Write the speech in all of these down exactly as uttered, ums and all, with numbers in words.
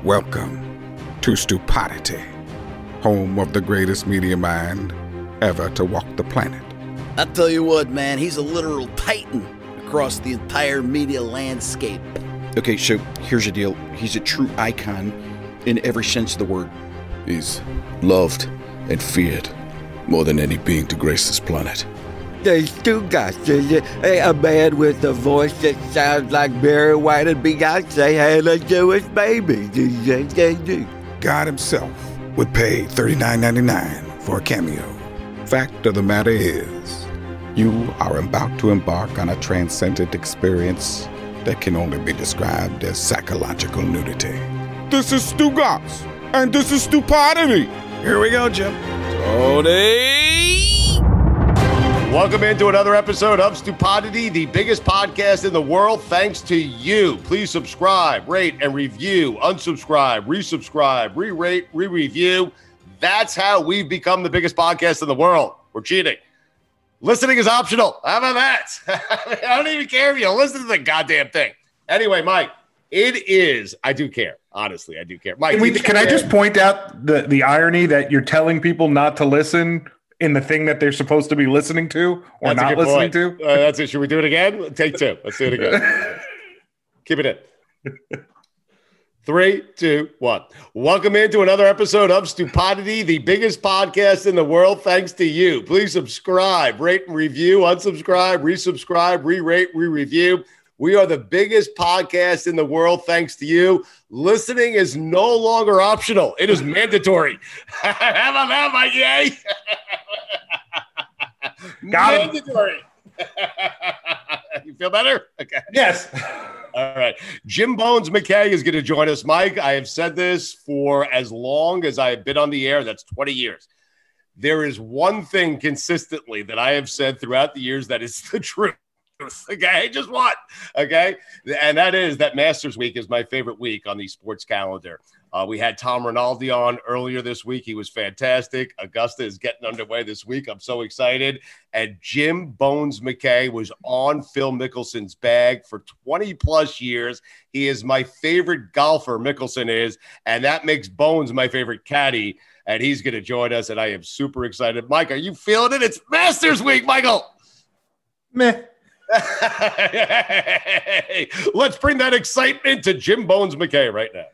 Welcome to Stupidity, home of the greatest media mind ever to walk the planet. I tell you what, man, he's a literal titan across the entire media landscape. Okay, so here's the deal. He's a true icon in every sense of the word. He's loved and feared more than any being to grace this planet. There's two guys. There's a, a man with a voice that sounds like Barry White and Beyonce had a Jewish baby. God himself would pay thirty-nine ninety-nine for a cameo. Fact of the matter is, you are about to embark on a transcendent experience that can only be described as psychological nudity. This is Stu Goss, and this is Stupidity. Here we go, Jim. Tony! Welcome into another episode of Stupidity, the biggest podcast in the world, thanks to you. Please subscribe, rate, and review. Unsubscribe, resubscribe, re-rate, re-review. That's how we've become the biggest podcast in the world. We're cheating. Listening is optional. How about that? I don't even care if you listen to the goddamn thing. Anyway, Mike, it is, I do care. Honestly, I do care. Mike, can, we, can I just point out the, the irony that you're telling people not to listen in the thing that they're supposed to be listening to or that's not listening point. to? Uh, that's it. Should we do it again? Take two. Let's do it again. Keep it in. Three, two, one. Welcome into another episode of Stupidity, the biggest podcast in the world, thanks to you. Please subscribe, rate, and review. Unsubscribe, resubscribe, re-rate, re-review. We are the biggest podcast in the world, thanks to you. Listening is no longer optional. It is mandatory. How about that, Mike? Yay? Mandatory. You feel better? Okay. Yes. All right. Jim Bones McKay is going to join us. Mike, I have said this for as long as I have been on the air. That's twenty years. There is one thing consistently that I have said throughout the years that is the truth. Okay, just what? Okay, and that is that Masters Week is my favorite week on the sports calendar. Uh, we had Tom Rinaldi on earlier this week. He was fantastic. Augusta is getting underway this week. I'm so excited. And Jim Bones McKay was on Phil Mickelson's bag for twenty plus years. He is my favorite golfer, Mickelson is, and that makes Bones my favorite caddy. And he's going to join us, and I am super excited. Mike, are you feeling it? It's Masters Week, Michael. Meh. Let's bring that excitement to Jim Bones McKay right now.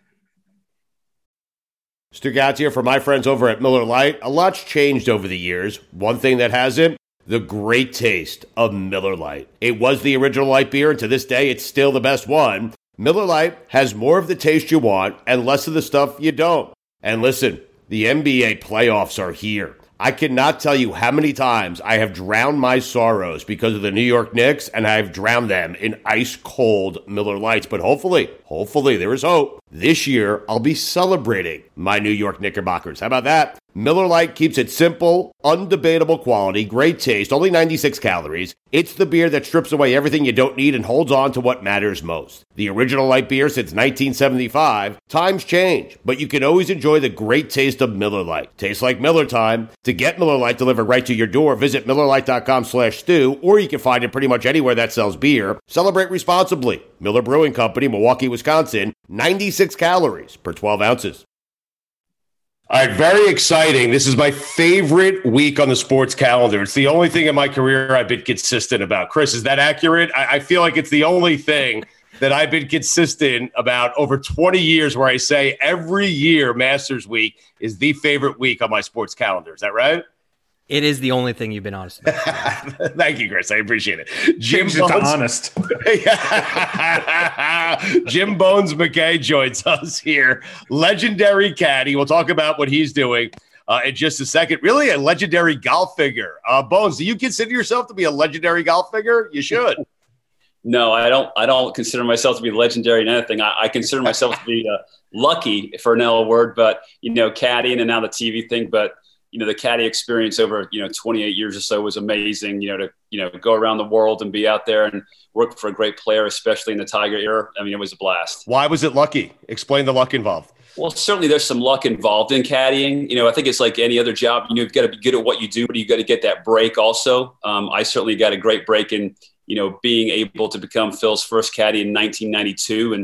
Stu Gatz here for my friends over at Miller Lite. A lot's changed over the years. One thing that hasn't, the great taste of Miller Lite. It was the original light beer, and to this day, it's still the best one. Miller Lite has more of the taste you want and less of the stuff you don't. And listen, the N B A playoffs are here. I cannot tell you how many times I have drowned my sorrows because of the New York Knicks, and I have drowned them in ice-cold Miller Lites. But hopefully, hopefully there is hope. This year, I'll be celebrating my New York Knickerbockers. How about that? Miller Lite keeps it simple, undebatable quality, great taste, only ninety-six calories. It's the beer that strips away everything you don't need and holds on to what matters most. The original light beer since nineteen seventy-five. Times change, but you can always enjoy the great taste of Miller Lite. Tastes like Miller time. To get Miller Lite delivered right to your door, visit Miller Lite dot com slash stew, or you can find it pretty much anywhere that sells beer. Celebrate responsibly. Miller Brewing Company, Milwaukee, Wisconsin. ninety-six calories per twelve ounces. All right, very exciting. This is my favorite week on the sports calendar. It's the only thing in my career I've been consistent about. Chris, is that accurate? I, I feel like it's the only thing that I've been consistent about over twenty years where I say every year Masters Week is the favorite week on my sports calendar. Is that right? It is the only thing you've been honest about. Thank you, Chris. I appreciate it. Jim Bones, Bones, honest. Jim Bones McKay joins us here. Legendary caddy. We'll talk about what he's doing uh, in just a second. Really a legendary golf figure. Uh, Bones, do you consider yourself to be a legendary golf figure? You should. No, I don't. I don't consider myself to be legendary in anything. I, I consider myself to be uh, lucky, for no word, but, you know, caddying and now the T V thing. But you know, the caddy experience over, you know, twenty-eight years or so was amazing, you know, to, you know, go around the world and be out there and work for a great player, especially in the Tiger era. I mean, it was a blast. Why was it lucky? Explain the luck involved. Well, certainly there's some luck involved in caddying. You know, I think it's like any other job. You know, you've got to be good at what you do, but you got to get that break also. Um, I certainly got a great break in, you know, being able to become Phil's first caddy in nineteen ninety-two. And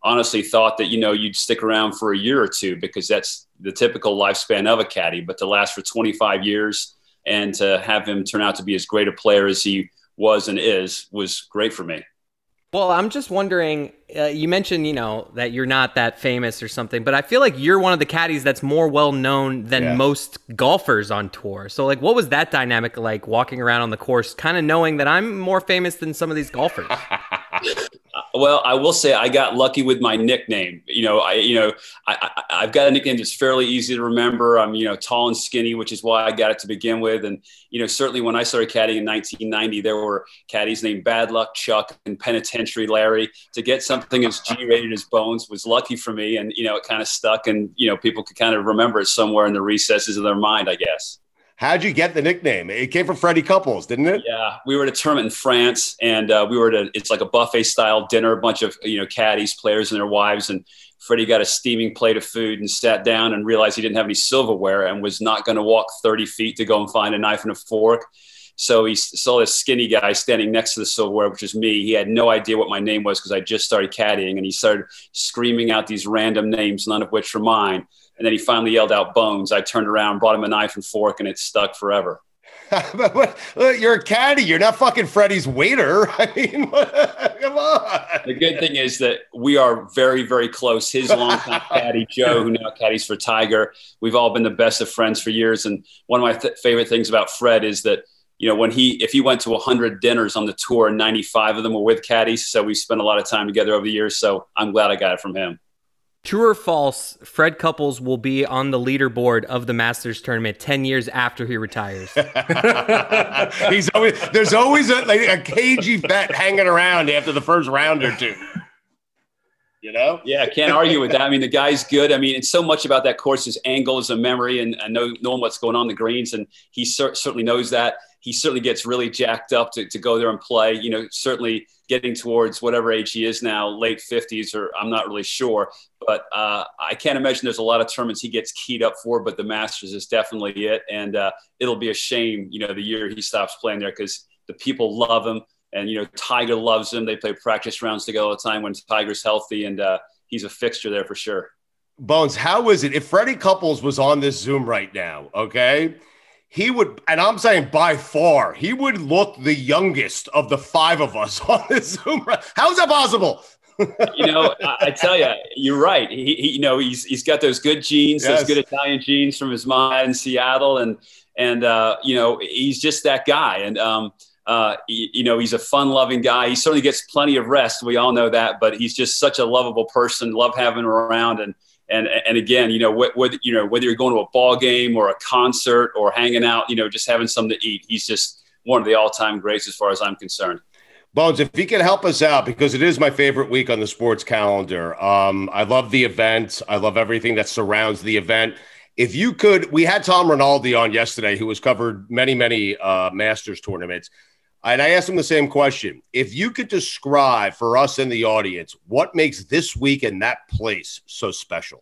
honestly thought that, you know, you'd stick around for a year or two because that's the typical lifespan of a caddy, but to last for twenty-five years and to have him turn out to be as great a player as he was and is was great for me. Well, I'm just wondering, uh, you mentioned, you know, that you're not that famous or something, but I feel like you're one of the caddies that's more well known than Yeah. most golfers on tour. So like, what was that dynamic like walking around on the course, kind of knowing that I'm more famous than some of these golfers? Well, I will say I got lucky with my nickname. You know, I, you know, I, I, I've got a nickname that's fairly easy to remember. I'm, you know, tall and skinny, which is why I got it to begin with. And, you know, certainly when I started caddying in nineteen ninety, there were caddies named Bad Luck Chuck and Penitentiary Larry. To get something as G-rated as Bones was lucky for me. And, you know, it kind of stuck and, you know, people could kind of remember it somewhere in the recesses of their mind, I guess. How'd you get the nickname? It came from Freddie Couples, didn't it? Yeah, we were at a tournament in France, and uh, we were at a, it's like a buffet style dinner, a bunch of, you know, caddies, players and their wives. And Freddie got a steaming plate of food and sat down and realized he didn't have any silverware and was not going to walk thirty feet to go and find a knife and a fork. So he saw this skinny guy standing next to the silverware, which was me. He had no idea what my name was because I just started caddying, and he started screaming out these random names, none of which were mine. And then he finally yelled out Bones. I turned around, brought him a knife and fork, and it stuck forever. You're a caddy. You're not fucking Freddie's waiter. I mean, come on. The good thing is that we are very, very close. His longtime caddy, Joe, who now caddies for Tiger, we've all been the best of friends for years. And one of my th- favorite things about Fred is that, you know, when he, if he went to one hundred dinners on the tour, ninety-five of them were with caddies. So we spent a lot of time together over the years. So I'm glad I got it from him. True or false, Fred Couples will be on the leaderboard of the Masters tournament ten years after he retires. He's always, there's always a, like a cagey bet hanging around after the first round or two. You know? Yeah, I can't argue with that. I mean, the guy's good. I mean, it's so much about that course. His angle is a memory and, and know, knowing what's going on in the greens. And he cer- certainly knows that. He certainly gets really jacked up to, to go there and play, you know, certainly getting towards whatever age he is now, late fifties, or I'm not really sure. But uh, I can't imagine there's a lot of tournaments he gets keyed up for, but the Masters is definitely it. And uh, it'll be a shame, you know, the year he stops playing there because the people love him. And, you know, Tiger loves him. They play practice rounds together all the time when Tiger's healthy, and uh, he's a fixture there for sure. Bones, how is it if Freddie Couples was on this Zoom right now, okay? He would, and I'm saying by far, he would look the youngest of the five of us on this Zoom. How is that possible? You know, I, I tell you, you're right. He, he, you know, he's he's got those good genes, Yes. those good Italian genes from his mom in Seattle, and and uh, you know, he's just that guy. And um, uh, you, you know, he's a fun-loving guy. He certainly gets plenty of rest. We all know that, but he's just such a lovable person. Love having him around. And And and again, you know, whether you know whether you're going to a ball game or a concert or hanging out, you know, just having something to eat, he's just one of the all-time greats as far as I'm concerned. Bones, if you can help us out, because it is my favorite week on the sports calendar. Um, I love the event. I love everything that surrounds the event. If you could, we had Tom Rinaldi on yesterday, who has covered many, many uh, Masters tournaments. And I asked him the same question. If you could describe for us in the audience, what makes this week in that place so special?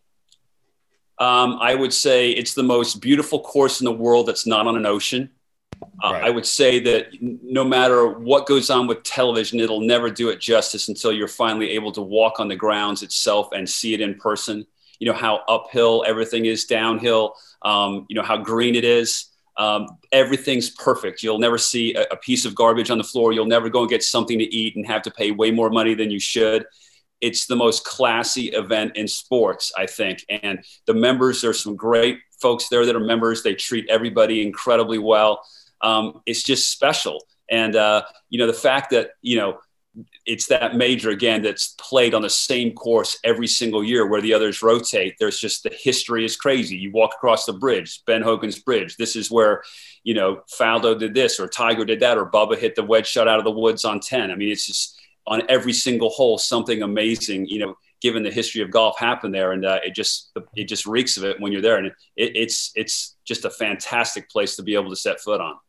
Um, I would say it's the most beautiful course in the world that's not on an ocean. Uh, Right. I would say that no matter what goes on with television, it'll never do it justice until you're finally able to walk on the grounds itself and see it in person. You know, how uphill everything is, downhill, um, you know, how green it is. Um, everything's perfect. You'll never see a, a piece of garbage on the floor. You'll never go and get something to eat and have to pay way more money than you should. It's the most classy event in sports, I think. And the members, there's some great folks there that are members. They treat everybody incredibly well. Um, it's just special. And, uh, you know, the fact that, you know, it's that major, again, that's played on the same course every single year where the others rotate. There's just, the history is crazy. You walk across the bridge, Ben Hogan's Bridge. This is where, you know, Faldo did this, or Tiger did that, or Bubba hit the wedge shot out of the woods on ten. I mean, it's just on every single hole, something amazing, you know, given the history of golf happened there. And uh, it just, it just reeks of it when you're there. And it, it's, it's just a fantastic place to be able to set foot on.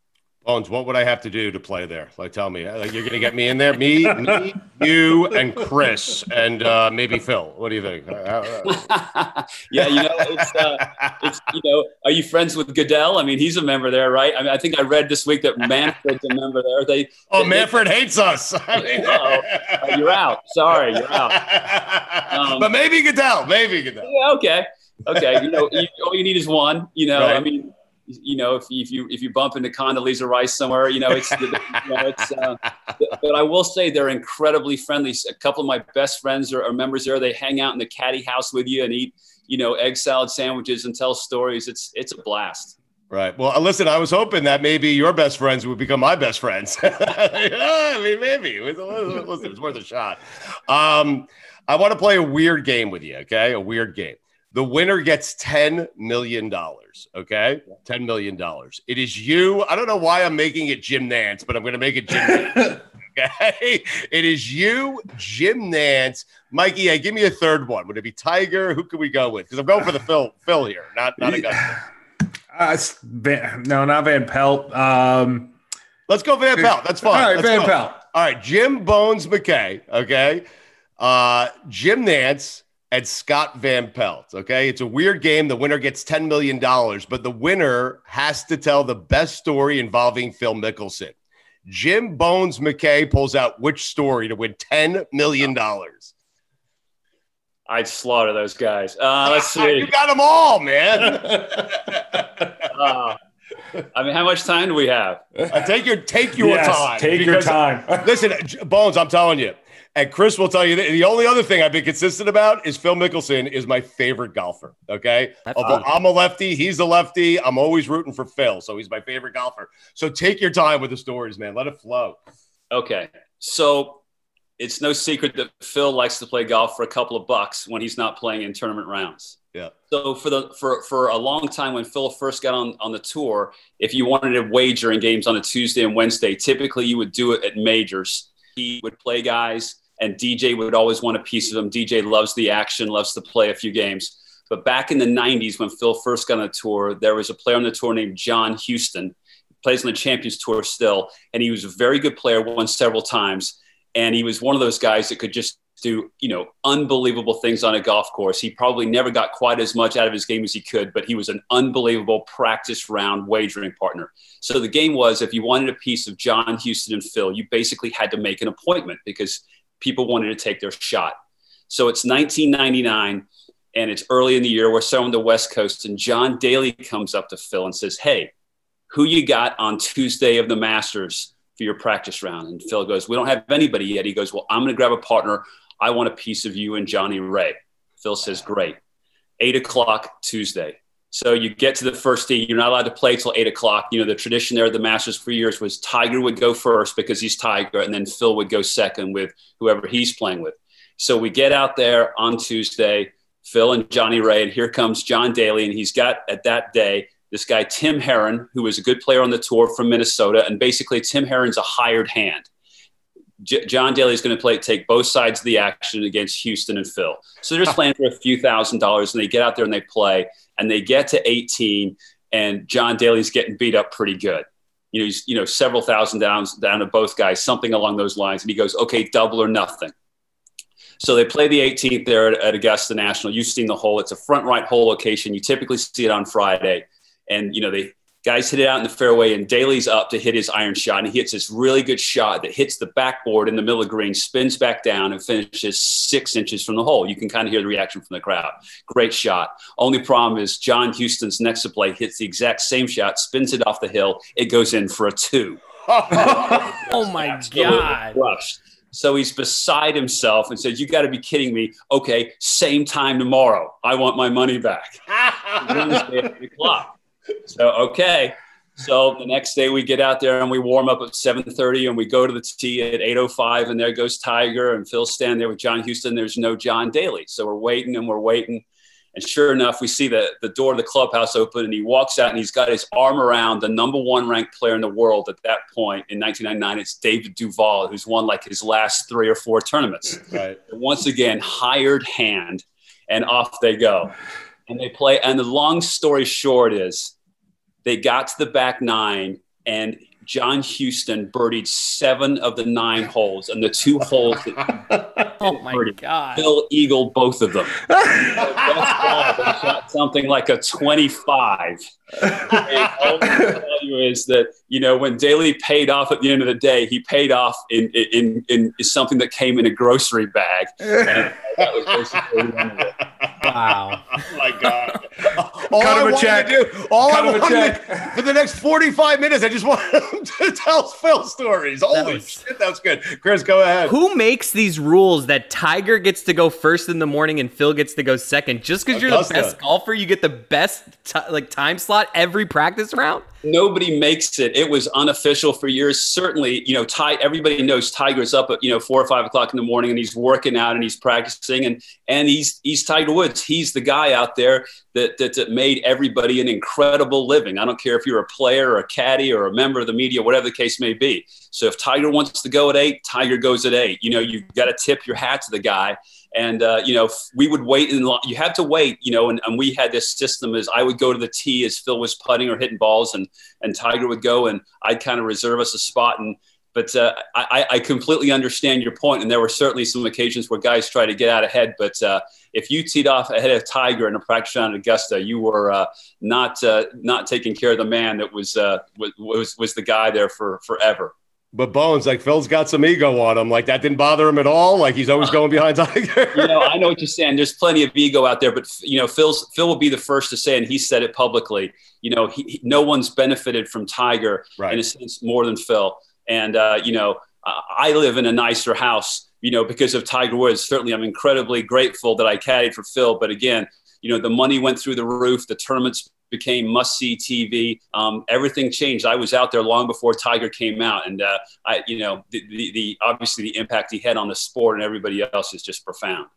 Bones, what would I have to do to play there? Like, tell me. Like, you're going to get me in there? Me, me, you, and Chris, and uh, maybe Phil. What do you think? Yeah, you know, it's, uh, it's, you know, are you friends with Goodell? I mean, he's a member there, right? I mean, I think I read this week that Manfred's a member there. They, oh, they, Manfred they, hates us. I mean, uh, you're out. Sorry, you're out. Um, but maybe Goodell. Maybe Goodell. Yeah, okay. Okay. You know, you, all you need is one. You know, right. I mean, you know, if, if you if you bump into Condoleezza Rice somewhere, you know, it's, you know, it's. Uh, but I will say they're incredibly friendly. A couple of my best friends are, are members there. They hang out in the caddy house with you and eat, you know, egg salad sandwiches and tell stories. It's it's a blast. Right. Well, listen, I was hoping that maybe your best friends would become my best friends. I mean, maybe. Listen, it's worth a shot. Um, I want to play a weird game with you. Okay, a weird game. The winner gets ten million dollars, okay? ten million dollars. It is you. I don't know why I'm making it Jim Nantz, but I'm going to make it Jim Nantz, okay? It is you, Jim Nantz. Mikey, hey, give me a third one. Would it be Tiger? Who could we go with? Because I'm going for the Phil Phil here, not, not a guy. Uh, Van, no, not Van Pelt. Um, Let's go Van Pelt. That's fine. All right, Let's Van go. Pelt. All right, Jim Bones McKay, okay? Uh, Jim Nantz. And Scott Van Pelt, okay? It's a weird game. The winner gets ten million dollars, but the winner has to tell the best story involving Phil Mickelson. Jim Bones McKay pulls out which story to win ten million dollars? I'd slaughter those guys. Uh, let's see. You got them all, man. uh, I mean, how much time do we have? Uh, take your take your yes, time. Take your time. Listen, Bones, I'm telling you. And Chris will tell you that the only other thing I've been consistent about is Phil Mickelson is my favorite golfer. Okay. Although I'm a lefty, he's a lefty. I'm always rooting for Phil. So he's my favorite golfer. So take your time with the stories, man. Let it flow. Okay. So it's no secret that Phil likes to play golf for a couple of bucks when he's not playing in tournament rounds. Yeah. So for the for for a long time when Phil first got on, on the tour, if you wanted to wager in games on a Tuesday and Wednesday, typically you would do it at majors. He would play guys. And D J would always want a piece of him. D J loves the action, loves to play a few games. But back in the nineties, when Phil first got on the tour, there was a player on the tour named John Houston. He plays on the Champions Tour still. And he was a very good player, won several times. And he was one of those guys that could just do, you know, unbelievable things on a golf course. He probably never got quite as much out of his game as he could, but he was an unbelievable practice round wagering partner. So the game was, if you wanted a piece of John Houston and Phil, you basically had to make an appointment because people wanted to take their shot. So it's nineteen ninety-nine and it's early in the year. We're somewhere on the West Coast and John Daly comes up to Phil and says, hey, who you got on Tuesday of the Masters for your practice round? And Phil goes, we don't have anybody yet. He goes, well, I'm going to grab a partner. I want a piece of you and Johnny Ray. Phil says, great. Eight o'clock Tuesday. So you get to the first tee. You're not allowed to play till eight o'clock. You know, the tradition there at the Masters for years was Tiger would go first because he's Tiger, and then Phil would go second with whoever he's playing with. So we get out there on Tuesday, Phil and Johnny Ray, and here comes John Daly, and he's got at that day this guy Tim Herron, who was a good player on the tour from Minnesota, and basically Tim Herron's a hired hand. J- John Daly is going to play take both sides of the action against Houston and Phil. So they're just playing for a few thousand dollars, and they get out there and they play. And they get to eighteen, and John Daly's getting beat up pretty good. You know, he's, you know, several thousand downs down to both guys, something along those lines. And he goes, okay, double or nothing. So they play the eighteenth there at, at Augusta National. You've seen the hole. It's a front right hole location. You typically see it on Friday. And, you know, they guys hit it out in the fairway, and Daly's up to hit his iron shot. And he hits this really good shot that hits the backboard in the middle of the green, spins back down, and finishes six inches from the hole. You can kind of hear the reaction from the crowd. Great shot. Only problem is John Houston's next to play hits the exact same shot, spins it off the hill. It goes in for a two. Oh, my God. Crushed. So he's beside himself and says, you got to be kidding me. Okay, same time tomorrow. I want my money back. Wednesday at eight o'clock. So, okay. So the next day we get out there and we warm up at seven thirty and we go to the tee at eight oh five, and there goes Tiger and Phil standing there with John Houston. There's no John Daly. So we're waiting and we're waiting. And sure enough, we see the, the door of the clubhouse open, and he walks out and he's got his arm around the number one ranked player in the world at that point in nineteen ninety-nine. It's David Duval, who's won like his last three or four tournaments. Right. Once again, hired hand, and off they go. And they play. And the long story short is, they got to the back nine, and John Houston birdied seven of the nine holes, and the two holes that oh my birdied, God, Phil eagled both of them. So best ball, they shot something like a twenty-five. And all I can tell you is that, you know, when Daly paid off at the end of the day, he paid off in in in, in something that came in a grocery bag. And that was basically the end of it. Wow. Oh my God. All Cut I him a wanted check. to do, all Cut I him a wanted check. to, for the next forty-five minutes, I just wanted him to tell Phil stories. Holy was- shit, that was good. Chris, go ahead. Who makes these rules that Tiger gets to go first in the morning and Phil gets to go second? Just because you're the Augusta. best golfer, you get the best t- like time slot every practice round? Nobody makes it. It was unofficial for years. Certainly, you know, Ty, everybody knows Tiger's up at, you know, four or five o'clock in the morning and he's working out and he's practicing and, and he's, he's Tiger Woods. He's the guy out there that, that, that made everybody an incredible living. I don't care if you're a player or a caddy or a member of the media, whatever the case may be. So if Tiger wants to go at eight, Tiger goes at eight. You know, you've got to tip your hat to the guy. And, uh, you know, we would wait in line. You had to wait, you know, and, and we had this system as I would go to the tee as Phil was putting or hitting balls and, and Tiger would go and I'd kind of reserve us a spot. And, but uh, I, I completely understand your point. And there were certainly some occasions where guys try to get out ahead. But uh, if you teed off ahead of Tiger in a practice round at Augusta, you were uh, not uh, not taking care of the man that was uh, was was the guy there for forever. But Bones, like Phil's got some ego on him. Like that didn't bother him at all. Like he's always going behind Tiger. You know, I know what you're saying. There's plenty of ego out there, but you know, Phil's Phil will be the first to say, and he said it publicly. You know, he, he, no one's benefited from Tiger Right. in a sense more than Phil. And uh, you know, I, I live in a nicer house, you know, because of Tiger Woods. Certainly, I'm incredibly grateful that I caddied for Phil. But again, you know, the money went through the roof. The tournaments became must-see T V. Um, everything changed. I was out there long before Tiger came out, and uh, I, you know, the, the, the obviously the impact he had on the sport and everybody else is just profound.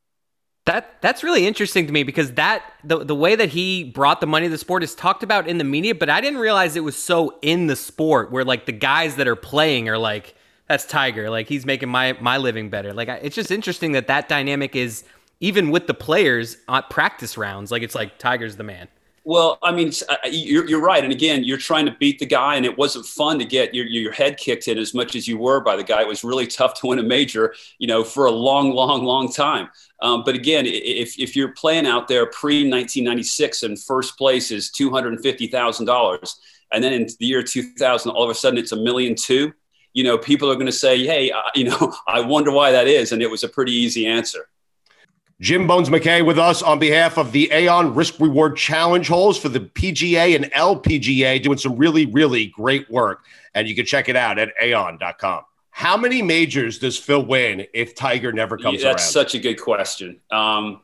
That that's really interesting to me because that the the way that he brought the money to the sport is talked about in the media, but I didn't realize it was so in the sport where like the guys that are playing are like, that's Tiger, like he's making my my living better. Like I, it's just interesting that that dynamic is even with the players at practice rounds. Like it's like Tiger's the man. Well, I mean, you're, you're right. And again, you're trying to beat the guy, and it wasn't fun to get your, your head kicked in as much as you were by the guy. It was really tough to win a major, you know, for a long, long, long time. Um, but again, if, if you're playing out there pre nineteen ninety-six and first place is two hundred fifty thousand dollars, and then in the year two thousand, all of a sudden it's a million two, you know, people are going to say, hey, uh, you know, I wonder why that is. And it was a pretty easy answer. Jim Bones McKay with us on behalf of the Aon Risk Reward Challenge holes for the P G A and L P G A, doing some really, really great work. And you can check it out at aon dot com. How many majors does Phil win if Tiger never comes yeah, that's around? such a good question. Um,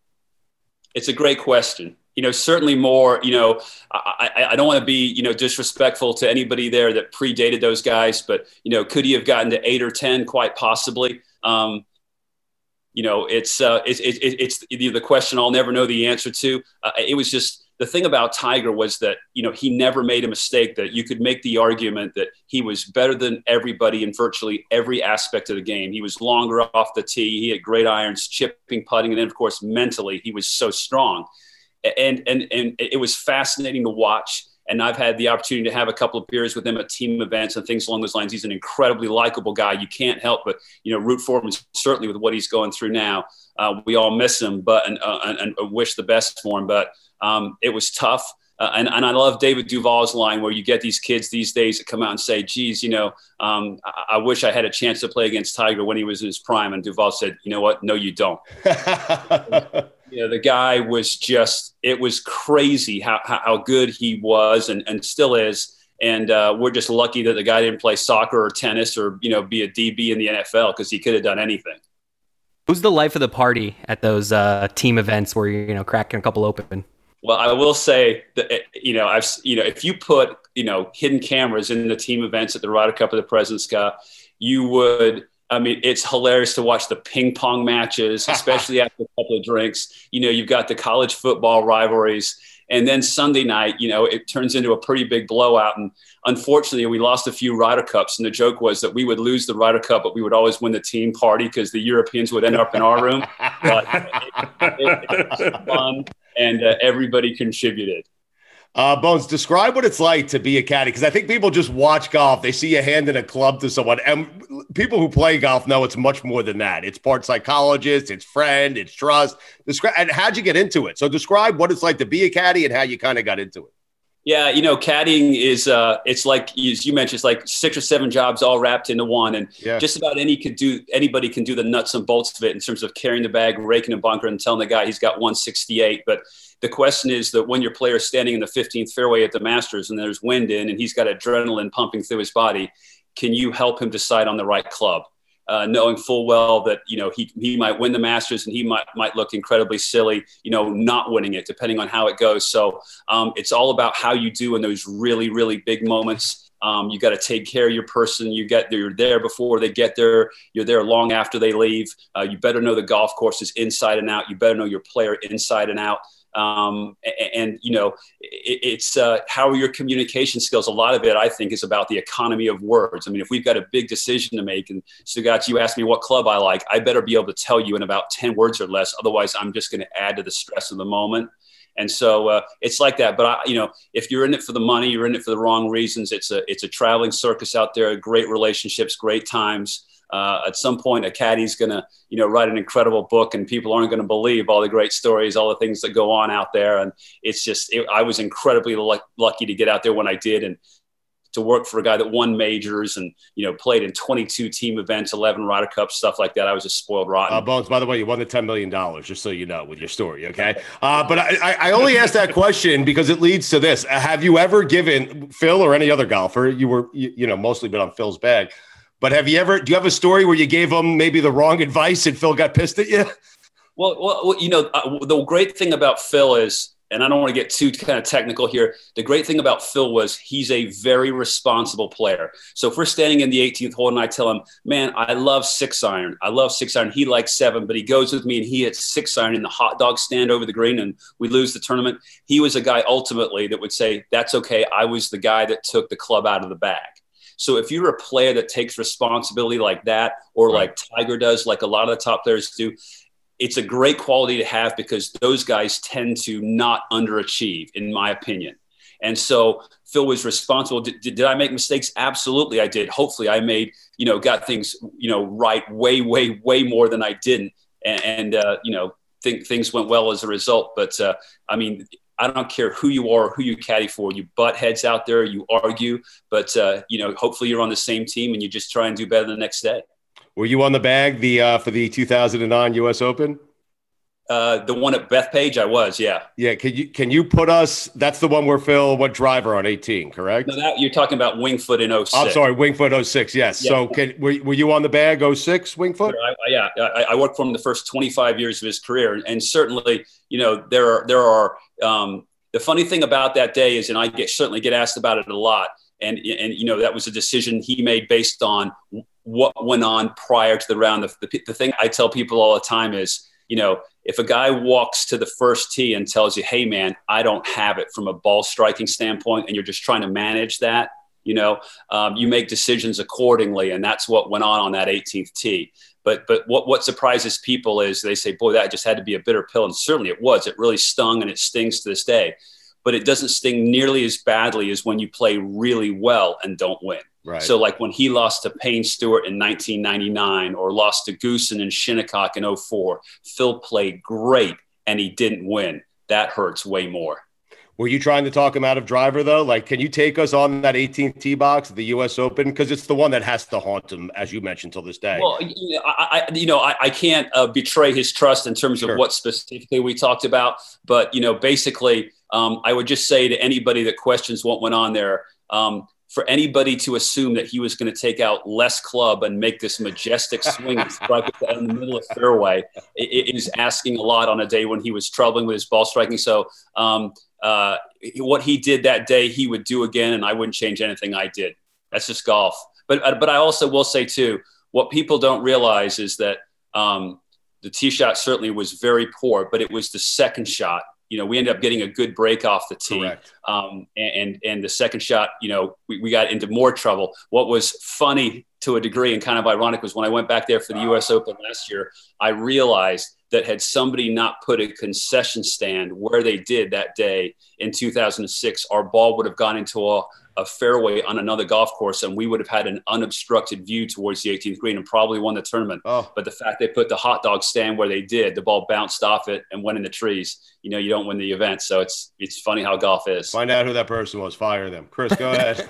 it's a great question. You know, certainly more, you know, I, I, I don't want to be, you know, disrespectful to anybody there that predated those guys, but, you know, could he have gotten to eight or ten? Quite possibly. Um, You know, it's uh, it's it, it's the question I'll never know the answer to. Uh, it was just the thing about Tiger was that, you know, he never made a mistake, that you could make the argument that he was better than everybody in virtually every aspect of the game. He was longer off the tee. He had great irons, chipping, putting. And then, of course, mentally, he was so strong. And, and, and it was fascinating to watch. And I've had the opportunity to have a couple of beers with him at team events and things along those lines. He's an incredibly likable guy. You can't help but, you know, root for him, certainly with what he's going through now. Uh, we all miss him, but and, uh, and, and wish the best for him. But um, it was tough. Uh, and, and I love David Duval's line where you get these kids these days that come out and say, geez, you know, um, I, I wish I had a chance to play against Tiger when he was in his prime. And Duval said, you know what? No, you don't. You know, the guy was just, it was crazy how, how, how good he was and, and still is. And uh, we're just lucky that the guy didn't play soccer or tennis or, you know, be a D B in the N F L, because he could have done anything. Who's the life of the party at those uh, team events where you're, you know, cracking a couple open? Well, I will say that, you know, I've, you know, if you put, you know, hidden cameras in the team events at the Ryder Cup or the President's Cup, you would, I mean, it's hilarious to watch the ping pong matches, especially after a couple of drinks. You know, you've got the college football rivalries. And then Sunday night, you know, it turns into a pretty big blowout. And unfortunately, we lost a few Ryder Cups. And the joke was that we would lose the Ryder Cup, but we would always win the team party because the Europeans would end up in our room. But it, it, it was fun, and uh, everybody contributed. Uh, Bones, describe what it's like to be a caddy, because I think people just watch golf. They see you handing a club to someone, and people who play golf know it's much more than that. It's part psychologist, it's friend, it's trust. Describe, and how'd you get into it? So describe what it's like to be a caddy and how you kind of got into it. Yeah, you know, caddying is uh, it's like as you mentioned, it's like six or seven jobs all wrapped into one, and yeah. just about any could do anybody can do the nuts and bolts of it in terms of carrying the bag, raking and bunkering, and telling the guy he's got one sixty-eight. But the question is that when your player is standing in the fifteenth fairway at the Masters and there's wind in and he's got adrenaline pumping through his body, can you help him decide on the right club? Uh, knowing full well that, you know, he he might win the Masters and he might might look incredibly silly, you know, not winning it, depending on how it goes. So um, it's all about how you do in those really, really big moments. Um, you got to take care of your person. You get you're there before they get there. You're there long after they leave. Uh, you better know the golf courses inside and out. You better know your player inside and out. Um, and, and, you know, it, it's uh, how are your communication skills? A lot of it, I think, is about the economy of words. I mean, if we've got a big decision to make and Stugatz, you asked me what club I like, I better be able to tell you in about ten words or less. Otherwise, I'm just going to add to the stress of the moment. And so uh, it's like that. But, I, you know, if you're in it for the money, you're in it for the wrong reasons. It's a it's a traveling circus out there, great relationships, great times. Uh, at some point, a caddy's going to, you know, write an incredible book and people aren't going to believe all the great stories, all the things that go on out there. And it's just, it, I was incredibly l- lucky to get out there when I did and to work for a guy that won majors and, you know, played in twenty-two team events, eleven Ryder Cups, stuff like that. I was just spoiled rotten. Uh, Bones, by the way, you won the ten million dollars, just so you know, with your story, okay? Uh, but I, I only asked that question because it leads to this. Uh, have you ever given Phil or any other golfer, you were, you, you know, mostly been on Phil's bag, but have you ever, do you have a story where you gave him maybe the wrong advice and Phil got pissed at you? Well, well you know, uh, the great thing about Phil is, and I don't want to get too kind of technical here, the great thing about Phil was he's a very responsible player. So if we're standing in the eighteenth hole and I tell him, man, I love six iron. I love six iron. He likes seven, but he goes with me and he hits six iron in the hot dog stand over the green and we lose the tournament. He was a guy ultimately that would say, that's okay. I was the guy that took the club out of the bag. So if you're a player that takes responsibility like that, or right. like Tiger does, like a lot of the top players do, it's a great quality to have because those guys tend to not underachieve, in my opinion. And so Phil was responsible. Did, did I make mistakes? Absolutely, I did. Hopefully I made, you know, got things, you know, right way, way, way more than I didn't. And, and uh, you know, think things went well as a result. But uh, I mean, I don't care who you are or who you caddy for. You butt heads out there, you argue, but, uh, you know, hopefully you're on the same team and you just try and do better the next day. Were you on the bag the uh, for the two thousand nine U S Open? Uh, the one at Bethpage, I was, yeah. Yeah, can you can you put us, that's the one where Phil went driver on eighteen, correct? No, that, you're talking about Winged Foot in oh six. I'm sorry, Winged Foot oh six, yes. Yeah. So can, were, were you on the bag oh six, Winged Foot? I, I, yeah, I, I worked for him the first twenty-five years of his career. And certainly, you know, there are, there are um, the funny thing about that day is, and I get certainly get asked about it a lot, and, and you know, that was a decision he made based on what went on prior to the round. The, the, the thing I tell people all the time is, you know, if a guy walks to the first tee and tells you, hey, man, I don't have it from a ball striking standpoint, and you're just trying to manage that, you know, um, you make decisions accordingly. And that's what went on on that eighteenth tee. But but what, what surprises people is they say, boy, that just had to be a bitter pill. And certainly it was. It really stung and it stings to this day. But it doesn't sting nearly as badly as when you play really well and don't win. Right. So like when he lost to Payne Stewart in nineteen ninety-nine or lost to Goosen and Shinnecock in oh four, Phil played great and he didn't win. That hurts way more. Were you trying to talk him out of driver, though? Like, can you take us on that eighteenth tee box at the U S Open? Because it's the one that has to haunt him, as you mentioned, till this day. Well, I, I you know, I, I can't uh, betray his trust in terms of sure. what specifically we talked about. But, you know, basically, um, I would just say to anybody that questions what went on there, um, for anybody to assume that he was going to take out less club and make this majestic swing and strike it in the middle of the fairway, it, it is asking a lot on a day when he was troubling with his ball striking. So um, uh, what he did that day, he would do again, and I wouldn't change anything I did. That's just golf. But but I also will say, too, what people don't realize is that um, the tee shot certainly was very poor, but it was the second shot. You know, we ended up getting a good break off the tee. Um, and, and and the second shot, you know, we, we got into more trouble. What was funny to a degree and kind of ironic was when I went back there for the U S Open last year, I realized that had somebody not put a concession stand where they did that day in two thousand six, our ball would have gone into a, a fairway on another golf course, and we would have had an unobstructed view towards the eighteenth green and probably won the tournament. Oh. But the fact they put the hot dog stand where they did, the ball bounced off it and went in the trees. You know, you don't win the event. So it's it's funny how golf is. Find out who that person was. Fire them. Chris, go ahead.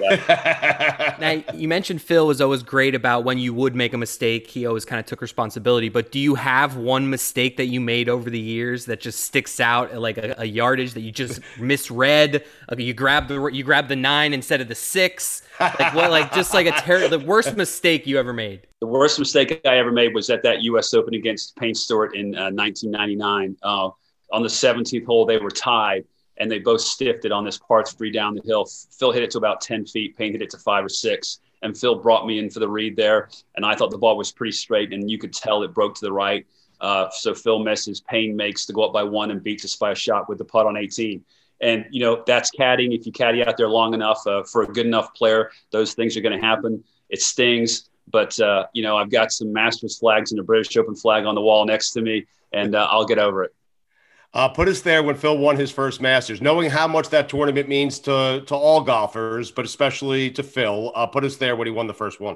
Now, you mentioned Phil was always great about when you would make a mistake. He always kind of took responsibility. But do you have one mistake that you made over the years that just sticks out, like a, a yardage that you just misread? Okay, you grabbed the you grabbed the nine instead of the six. Like what? Like just like a ter- the worst mistake you ever made. The worst mistake I ever made was at that U S Open against Payne Stewart in uh, nineteen ninety-nine. Uh, on the seventeenth hole, they were tied, and they both stiffed it on this par three down the hill. Phil hit it to about ten feet. Payne hit it to five or six. And Phil brought me in for the read there. And I thought the ball was pretty straight, and you could tell it broke to the right. Uh, so Phil misses. Payne makes to go up by one and beats us by a shot with the putt on eighteen. And, you know, that's caddying. If you caddy out there long enough uh, for a good enough player, those things are going to happen. It stings. But, uh, you know, I've got some Masters flags and a British Open flag on the wall next to me, and uh, I'll get over it. Uh, put us there when Phil won his first Masters, knowing how much that tournament means to to all golfers, but especially to Phil. Uh, put us there when he won the first one.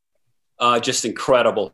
Uh, just incredible.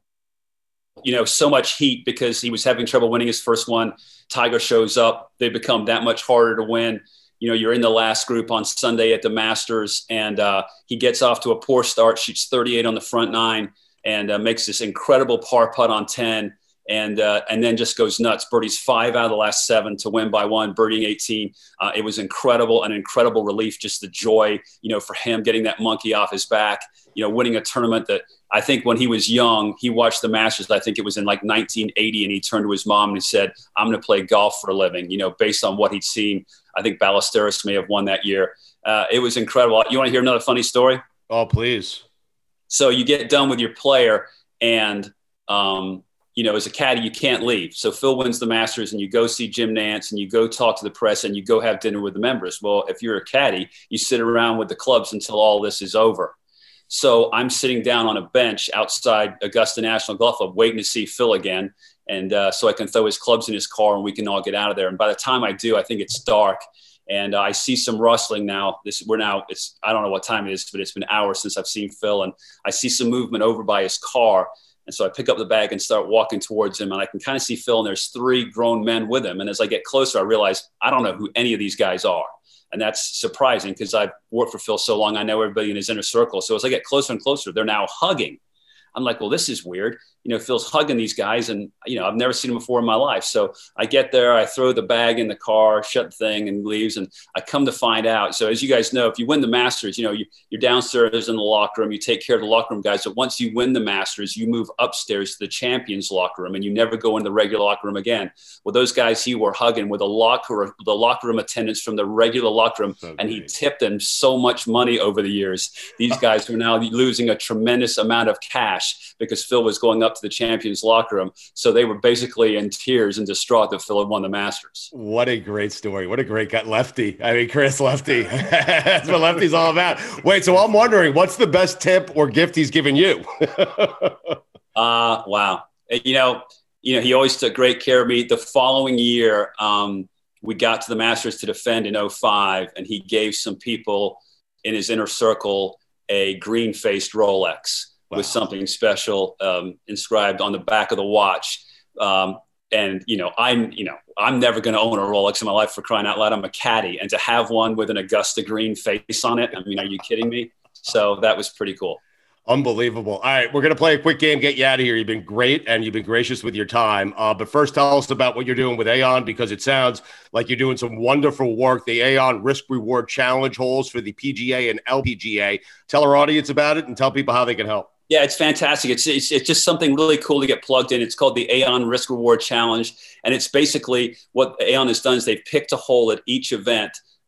You know, so much heat because he was having trouble winning his first one. Tiger shows up. They become that much harder to win. You know, you're in the last group on Sunday at the Masters, and uh, he gets off to a poor start, shoots thirty-eight on the front nine, and uh, makes this incredible par putt on ten. And uh, and then just goes nuts. Birdies five out of the last seven to win by one, birdieing eighteen. Uh, it was incredible, an incredible relief, just the joy, you know, for him getting that monkey off his back, you know, winning a tournament that I think when he was young, he watched the Masters. I think it was in like nineteen eighty, and he turned to his mom and he said, I'm going to play golf for a living, you know, based on what he'd seen. I think Ballesteros may have won that year. Uh, it was incredible. You want to hear another funny story? Oh, please. So you get done with your player, and um, you know, as a caddy, you can't leave. So Phil wins the Masters, and you go see Jim Nantz, and you go talk to the press, and you go have dinner with the members. Well, if you're a caddy, you sit around with the clubs until all this is over. So I'm sitting down on a bench outside Augusta National Golf Club waiting to see Phil again. And uh, so I can throw his clubs in his car and we can all get out of there. And by the time I do, I think it's dark. And uh, I see some rustling now. This we're now, it's, I don't know what time it is, but it's been hours since I've seen Phil. And I see some movement over by his car. And so I pick up the bag and start walking towards him. And I can kind of see Phil, and there's three grown men with him. And as I get closer, I realize I don't know who any of these guys are. And that's surprising because I've worked for Phil so long. I know everybody in his inner circle. So as I get closer and closer, they're now hugging. I'm like, well, this is weird. You know, Phil's hugging these guys, and, you know, I've never seen him before in my life. So I get there, I throw the bag in the car, shut the thing, and leaves. And I come to find out. So as you guys know, if you win the Masters, you know, you, you're downstairs in the locker room, you take care of the locker room guys. But once you win the Masters, you move upstairs to the champions locker room, and you never go in the regular locker room again. Well, those guys he were hugging with a locker, the locker room attendants from the regular locker room, so and he tipped them so much money over the years. These guys were now losing a tremendous amount of cash because Phil was going up to the champions locker room. So they were basically in tears and distraught that Phil had won the Masters. What a great story. What a great guy. Lefty. I mean, Chris Lefty. That's what Lefty's all about. Wait, so I'm wondering, what's the best tip or gift he's given you? uh, wow. You know, you know, he always took great care of me. The following year, um, we got to the Masters to defend in oh five, and he gave some people in his inner circle a green-faced Rolex. Wow. With something special um, inscribed on the back of the watch. Um, and, you know, I'm, you know, I'm never going to own a Rolex in my life, for crying out loud. I'm a caddy. And to have one with an Augusta green face on it, I mean, are you kidding me? So that was pretty cool. Unbelievable. All right, we're going to play a quick game, get you out of here. You've been great, and you've been gracious with your time. Uh, but first, tell us about what you're doing with Aon, because it sounds like you're doing some wonderful work. The Aon Risk Reward Challenge holes for the P G A and L P G A. Tell our audience about it and tell people how they can help. Yeah, it's fantastic. It's, it's it's just something really cool to get plugged in. It's called the Aon Risk Reward Challenge. And it's basically what Aon has done is they've picked a hole at each event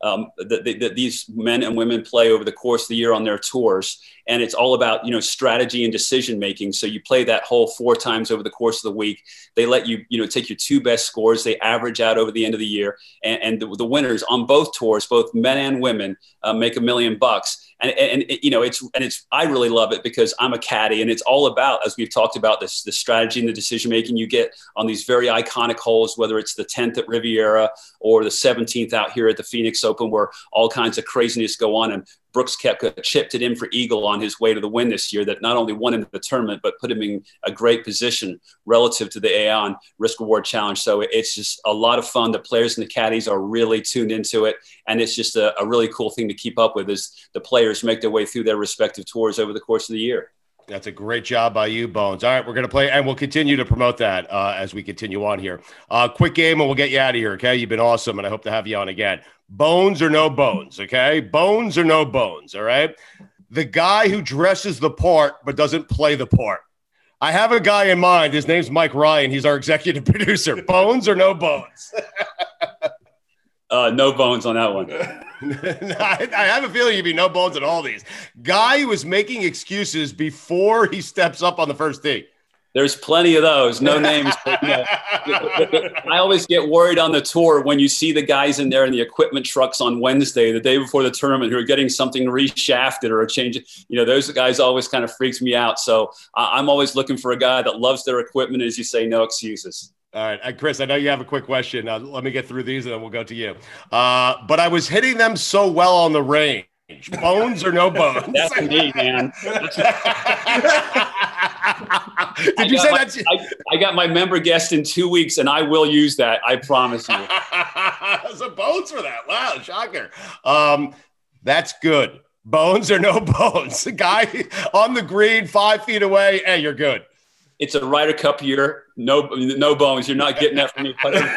um, that, that these men and women play over the course of the year on their tours. And it's all about, you know, strategy and decision making. So you play that hole four times over the course of the week. They let you, you know, take your two best scores. They average out over the end of the year. And, and the, the winners on both tours, both men and women, uh, make a million bucks. And, and, and, you know, it's, and it's, I really love it because I'm a caddy, and it's all about, as we've talked about, this, the strategy and the decision-making you get on these very iconic holes, whether it's the tenth at Riviera or the seventeenth out here at the Phoenix Open, where all kinds of craziness go on. And Brooks Koepka chipped it in for eagle on his way to the win this year, that not only won him the tournament, but put him in a great position relative to the Aon Risk Reward Challenge. So it's just a lot of fun. The players and the caddies are really tuned into it. And it's just a, a really cool thing to keep up with as the players make their way through their respective tours over the course of the year. That's a great job by you, Bones. All right, we're going to play, and we'll continue to promote that uh, as we continue on here. Uh, quick game, and we'll get you out of here, okay? You've been awesome, and I hope to have you on again. Bones or no bones, okay? Bones or no bones, all right? The guy who dresses the part but doesn't play the part. I have a guy in mind. His name's Mike Ryan. He's our executive producer. Bones or no bones? Uh, no bones on that one. I, I have a feeling you'd be no bones at all these. Guy who is making excuses before he steps up on the first tee. There's plenty of those. No names. But, you know, I always get worried on the tour when you see the guys in there in the equipment trucks on Wednesday, the day before the tournament, who are getting something reshafted or a change. You know, those guys always kind of freaks me out. So I'm always looking for a guy that loves their equipment, as you say, no excuses. All right. Uh, Chris, I know you have a quick question. Uh, let me get through these and then we'll go to you. Uh, but I was hitting them so well on the range. Bones or no bones? That's me, man. Did you say my, that? I, I got my member guest in two weeks, and I will use that. I promise you. So bones for that. Wow, shocker. Um, that's good. Bones or no bones? The guy on the green, five feet away. Hey, you're good. It's a Ryder Cup year. No, no bones. You're not getting that from me.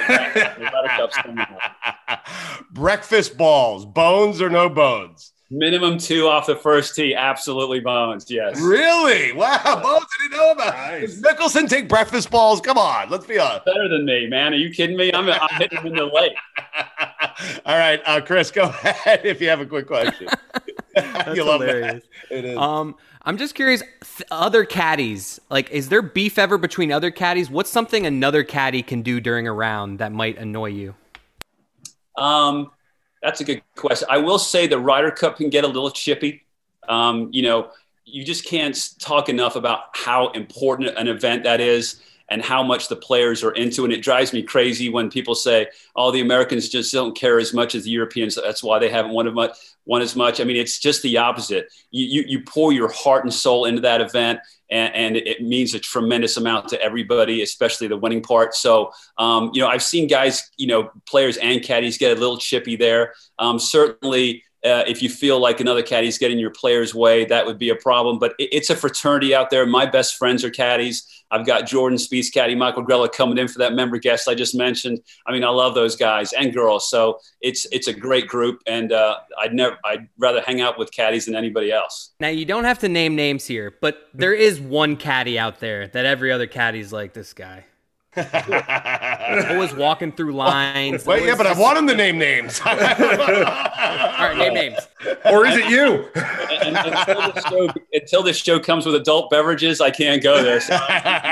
Breakfast balls. Bones or no bones? Minimum two off the first tee. Absolutely bones. Yes. Really? Wow. Bones. I didn't know about. Nice. Does Mickelson take breakfast balls? Come on. Let's be honest. Better than me, man. Are you kidding me? I'm, I'm hitting him in the lake. All right, uh, Chris, go ahead if you have a quick question. That's you love hilarious. That. It is. Um, I'm just curious, th- other caddies, like, is there beef ever between other caddies? What's something another caddy can do during a round that might annoy you? Um, that's a good question. I will say the Ryder Cup can get a little chippy. Um, you know, you just can't talk enough about how important an event that is and how much the players are into it. And it drives me crazy when people say, oh, the Americans just don't care as much as the Europeans. That's why they haven't won as much. Won as much. I mean, it's just the opposite. You, you, you pour your heart and soul into that event, and, and it means a tremendous amount to everybody, especially the winning part. So, um, you know, I've seen guys, you know, players and caddies get a little chippy there. Um, certainly, Uh, if you feel like another caddy's getting your player's way, that would be a problem. But it, it's a fraternity out there. My best friends are caddies. I've got Jordan Spieth's caddy, Michael Grella, coming in for that member guest I just mentioned. I mean, I love those guys and girls. So it's it's a great group, and uh, I'd never I'd rather hang out with caddies than anybody else. Now, you don't have to name names here, but there is one caddy out there that every other caddy's like this guy. Always walking through lines. Wait, yeah, but I want him to name names. All right, name names. Or is it you? and, and until, the show, until this show comes with adult beverages, I can't go there. So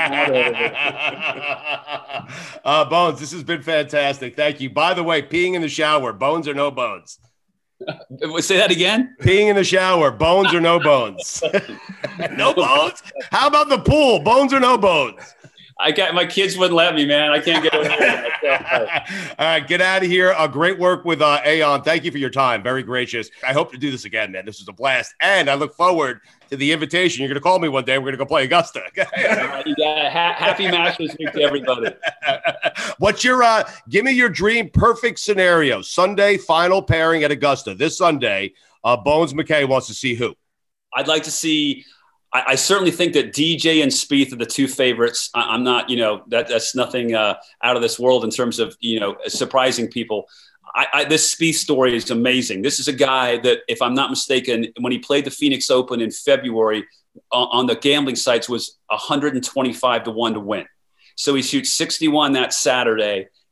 uh, Bones, this has been fantastic. Thank you. By the way, peeing in the shower, bones or no bones? Say that again? Peeing in the shower, bones or no bones? No bones? How about the pool, bones or no bones? I got my kids wouldn't let me, man. I can't get away with it. All right, get out of here. Uh, great work with uh, Aon. Thank you for your time. Very gracious. I hope to do this again, man. This was a blast. And I look forward to the invitation. You're going to call me one day. We're going to go play Augusta. uh, you got ha- happy Masters Week to everybody. What's your, uh, give me your dream perfect scenario. Sunday, final pairing at Augusta. This Sunday, uh, Bones McKay wants to see who? I'd like to see... I, I certainly think that D J and Spieth are the two favorites. I, I'm not, you know, that that's nothing uh, out of this world in terms of, you know, surprising people. I, I, this Spieth story is amazing. This is a guy that, if I'm not mistaken, when he played the Phoenix Open in February on, on the gambling sites was one hundred twenty-five to one to win. So he shoots sixty-one that Saturday,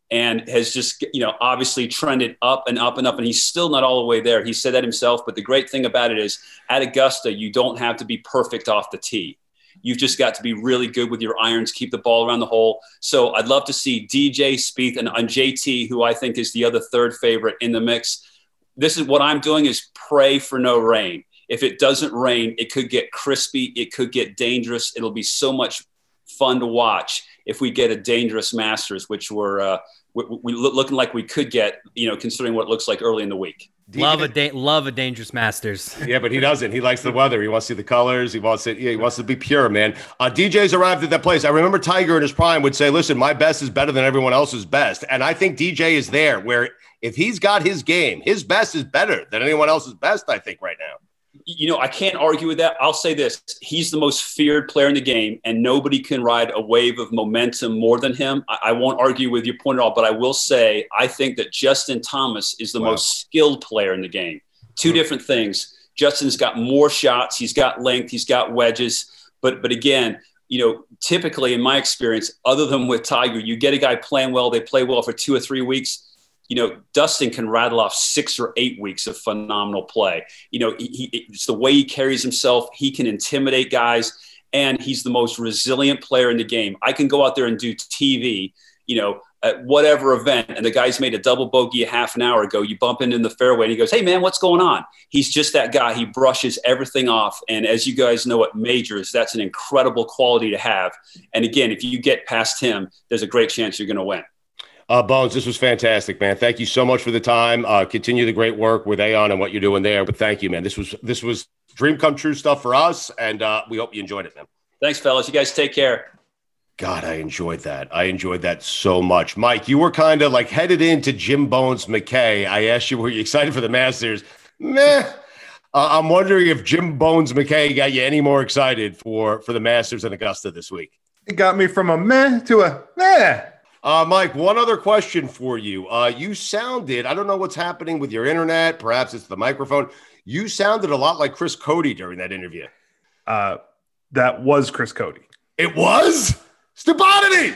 and has just, you know, obviously trended up and up and up, and he's still not all the way there. He said that himself, but the great thing about it is at Augusta, you don't have to be perfect off the tee. You've just got to be really good with your irons, keep the ball around the hole. So I'd love to see D J, Spieth, and, and J T, who I think is the other third favorite in the mix. This is what I'm doing is pray for no rain. If it doesn't rain, it could get crispy. It could get dangerous. It'll be so much fun to watch if we get a dangerous Masters, which we're uh, we, we look, looking like we could get, you know, considering what it looks like early in the week. Love a da- love a dangerous Masters. Yeah, but he doesn't. He likes the weather. He wants to see the colors. He wants it. Yeah, he wants to be pure, man. Uh, D J's arrived at that place. I remember Tiger in his prime would say, "Listen, my best is better than everyone else's best," and I think D J is there. Where if he's got his game, his best is better than anyone else's best. I think right now. You know, I can't argue with that. I'll say this. He's the most feared player in the game, and nobody can ride a wave of momentum more than him. I, I won't argue with your point at all, but I will say I think that Justin Thomas is the wow. most skilled player in the game. Two mm-hmm. different things. Justin's got more shots. He's got length. He's got wedges. But, but again, you know, typically in my experience, other than with Tiger, you get a guy playing well, they play well for two or three weeks. You know, Dustin can rattle off six or eight weeks of phenomenal play. You know, he, he, it's the way he carries himself. He can intimidate guys, and he's the most resilient player in the game. I can go out there and do T V, you know, at whatever event, and the guy's made a double bogey a half an hour ago. You bump into in the fairway, and he goes, "Hey, man, what's going on?" He's just that guy. He brushes everything off. And as you guys know at majors, that's an incredible quality to have. And again, if you get past him, there's a great chance you're going to win. Uh, Bones, this was fantastic, man. Thank you so much for the time. Uh, continue the great work with Aon and what you're doing there. But thank you, man. This was this was dream come true stuff for us, and uh, we hope you enjoyed it, man. Thanks, fellas. You guys take care. God, I enjoyed that. I enjoyed that so much. Mike, you were kind of like headed into Jim Bones McKay. I asked you, were you excited for the Masters? Meh. Uh, I'm wondering if Jim Bones McKay got you any more excited for, for the Masters in Augusta this week. It got me from a meh to a meh. Uh, Mike, one other question for you. Uh, you sounded, I don't know what's happening with your internet. Perhaps it's the microphone. You sounded a lot like Chris Cody during that interview. Uh, that was Chris Cody. It was? Stupidity!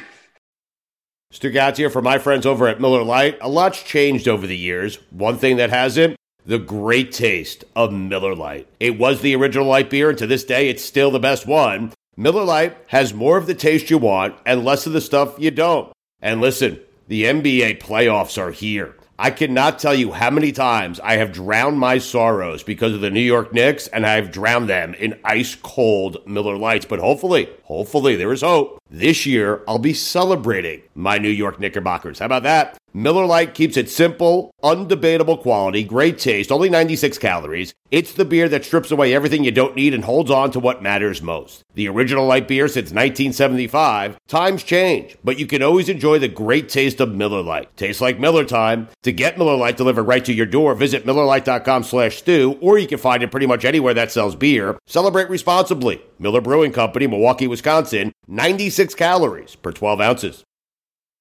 Stugotz here for my friends over at Miller Lite. A lot's changed over the years. One thing that hasn't, the great taste of Miller Lite. It was the original light beer, and to this day, it's still the best one. Miller Lite has more of the taste you want and less of the stuff you don't. And listen, the N B A playoffs are here. I cannot tell you how many times I have drowned my sorrows because of the New York Knicks, and I have drowned them in ice-cold Miller Lites. But hopefully, hopefully there is hope. This year, I'll be celebrating my New York Knickerbockers. How about that? Miller Lite keeps it simple, undebatable quality, great taste, only ninety-six calories. It's the beer that strips away everything you don't need and holds on to what matters most. The original light beer since nineteen seventy-five. Times change, but you can always enjoy the great taste of Miller Lite. Tastes like Miller time. To get Miller Lite delivered right to your door, visit MillerLite.com slash stew, or you can find it pretty much anywhere that sells beer. Celebrate responsibly. Miller Brewing Company, Milwaukee, Wisconsin, ninety-six calories per twelve ounces.